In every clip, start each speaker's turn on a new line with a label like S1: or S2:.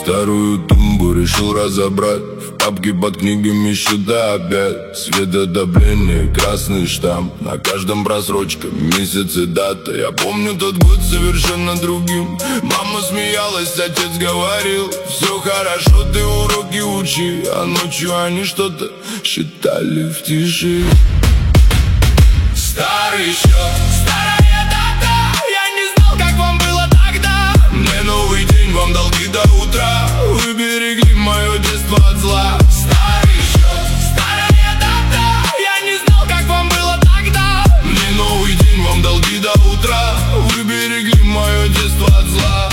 S1: Старую тумбу решил разобрать, в папке под книгами счета опять. Светодобление, красный штамп, на каждом просрочка, месяц и дата. Я помню тот год совершенно другим. Мама смеялась, отец говорил: все хорошо, ты уроки учи. А ночью они что-то считали в тиши. Старый счет, старая дата. Я не знал, как вам было тогда. Мне новый день, вам долги до утра. Вы берегли мое детство от зла. Старый счет, старая дата. Я не знал, как вам было тогда. Мне новый день, вам долги до утра. Вы берегли мое детство от зла.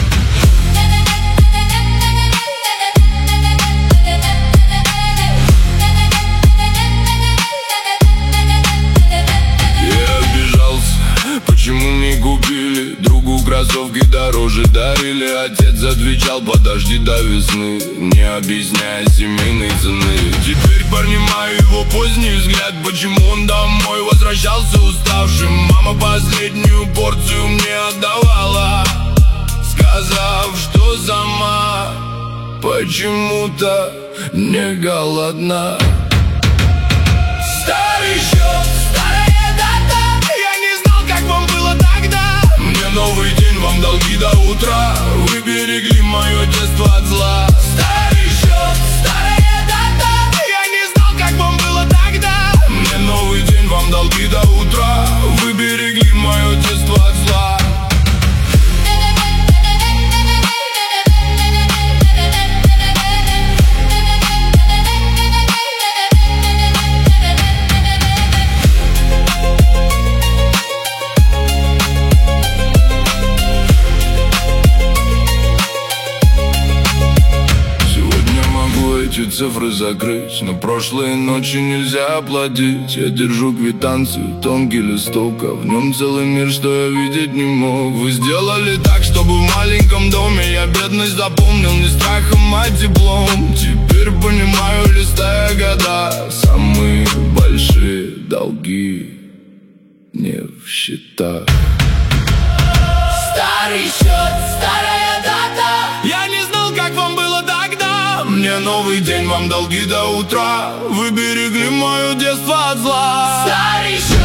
S1: Почему не купили? Другу кроссовки дороже дарили. Отец отвечал: подожди до весны, не объясняя семейной цены. Теперь понимаю его поздний взгляд, почему он домой возвращался уставшим. Мама последнюю порцию мне отдавала, сказав, что сама почему-то не голодна. Старый счет, старая дата. Я не знал, как вам было тогда. Мне новый день, вам долги до утра. Вы берегли мое детство от зла. Старый счет, старая дата. Я не знал, как вам было тогда. Мне новый день, вам долги до утра. Вы берегли мое детство от зла. Цифры закрыть, но прошлые ночи нельзя оплатить. Я держу квитанцию, тонкий листок, а в нем целый мир, что я видеть не мог. Вы сделали так, чтобы в маленьком доме я бедность запомнил не страхом, а теплом. Теперь понимаю, листая года, самые большие долги не в счетах. Старый счет, старая дата. Я не знал, как вам было тогда. Мне новый день, вам долги до утра. Вы берегли мое детство от зла. Старый счет.